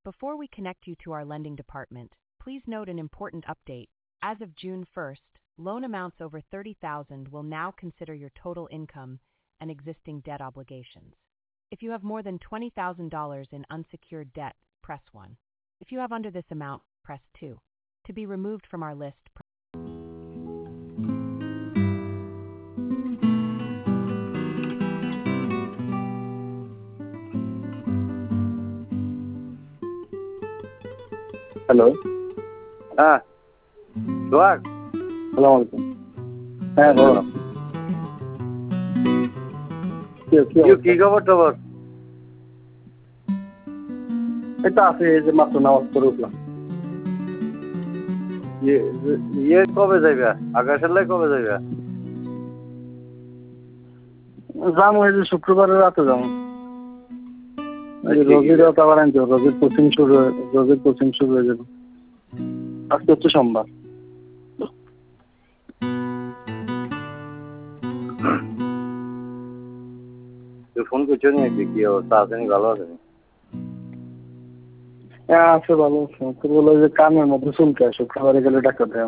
Before we connect you to our lending department, please note an important update. As of June 1st, loan amounts over $30,000 will now consider your total income and existing debt obligations. If you have more than $20,000 in unsecured debt, press 1. If you have under this amount, press 2. To be removed from our list, hello, হ্যাঁ সোহাগ, সালাম আলাইকুম। হ্যাঁ বলো। কি খবর টবর? এই তো আছে, এই যে মাত্র নামাজ পড়ে উঠলাম। ইয়ে কবে যাইবা? আকাশের লাই কবে যাইবা? যাবো এই যে শুক্রবারের রাতে যাবো। রোগীর আবার আনতে হবে, রোগীর কোচিং শুরু হয়ে যাবে। আজকে হচ্ছে সোমবার। তুই ফোন করছো নাকি? কি অবস্থা আছে? ভালো আছে? হ্যাঁ আছে, ভালো আছে। বলে যে কানের মধ্যে চুলকায়, শুক্রবারে গেলে ডাক্তার দেয়।